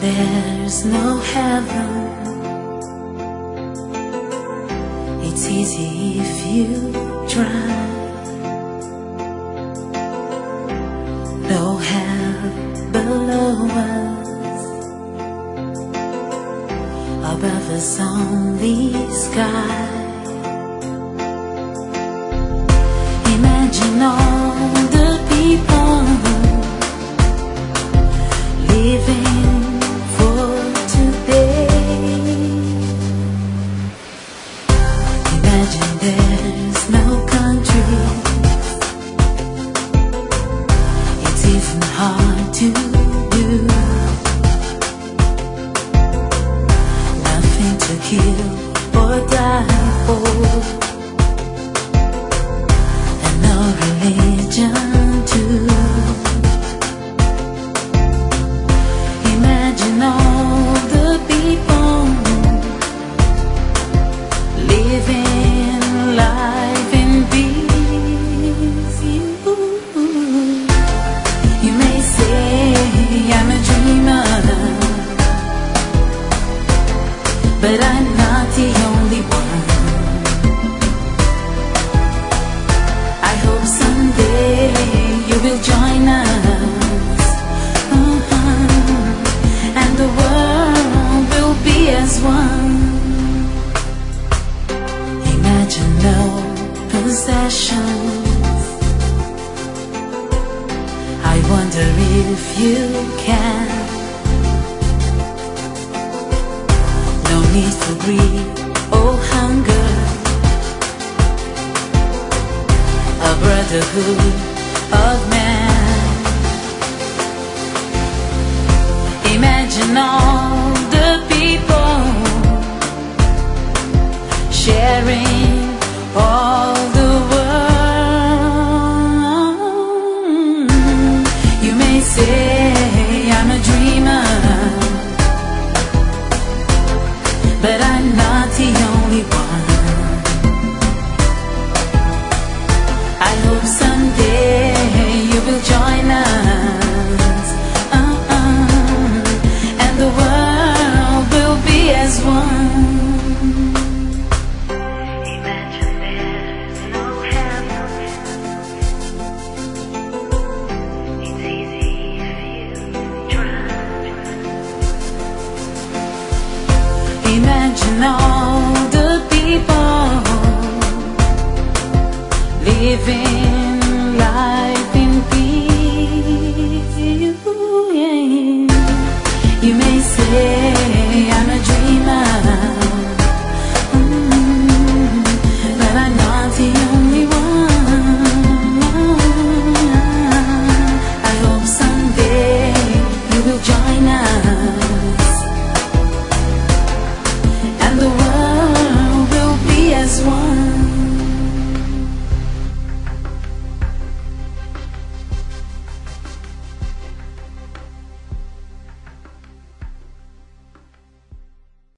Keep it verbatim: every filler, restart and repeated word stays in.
there's no heaven. It's easy if you try. No hell below us, above us only sky. Imagine all the people living for today. Imagine there's no countries. It's even hard to do. Nothing to kill or die for, and no religion too. Imagine all the people living life in peace. You, you may say I'm a dreamer, but I'm not the only one. I hope someday you will join us, uh-huh, and the world will be as one. Imagine no possessions. I wonder if you can. No need for greed or hunger, a brotherhood of man. Imagine all the people sharing all the world. You may say I'm a dreamer, but I'm not the only one. I hope someday you will join us, uh-uh, and the world will be as one. Imagine there's no heaven. It's easy if you try. Imagine all the people living